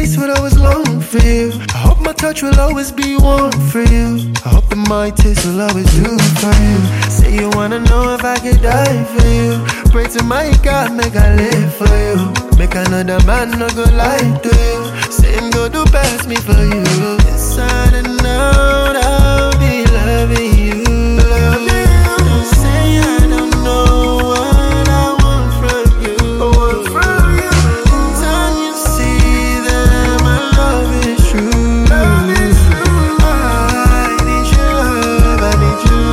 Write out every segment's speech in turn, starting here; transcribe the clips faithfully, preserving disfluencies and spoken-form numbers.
days when I was longing for you. I hope my touch will always be warm for you. I hope that my taste will always do for you. Say you wanna know if I could die for you. Pray to my God, make I live for you. Make another man no go lie to you. Say him go do past me for you. Inside and out, I'll be loving you. Loving you. Don't say I don't know what I want from you. I want from you. Time you see that my love is true. Love is true. I need your love, I need your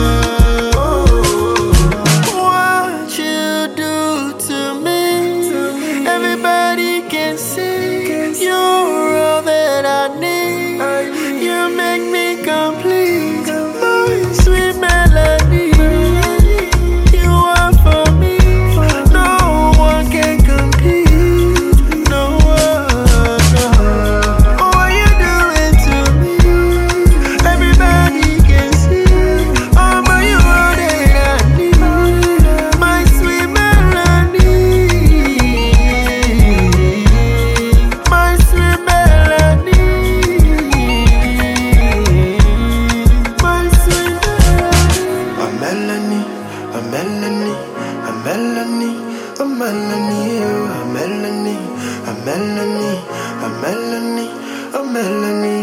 love. What you do to me, everybody can see. You're all that I need. You make me complete. My sweet melody. You are for me. No one can compete. No one. No. What you doing to me, everybody can see. Oh, but you are that I need. My sweet melody. My sweet melody. My sweet melody. A melody, a melody, a melody, a melody, a melody, a melody, a melody, a melody.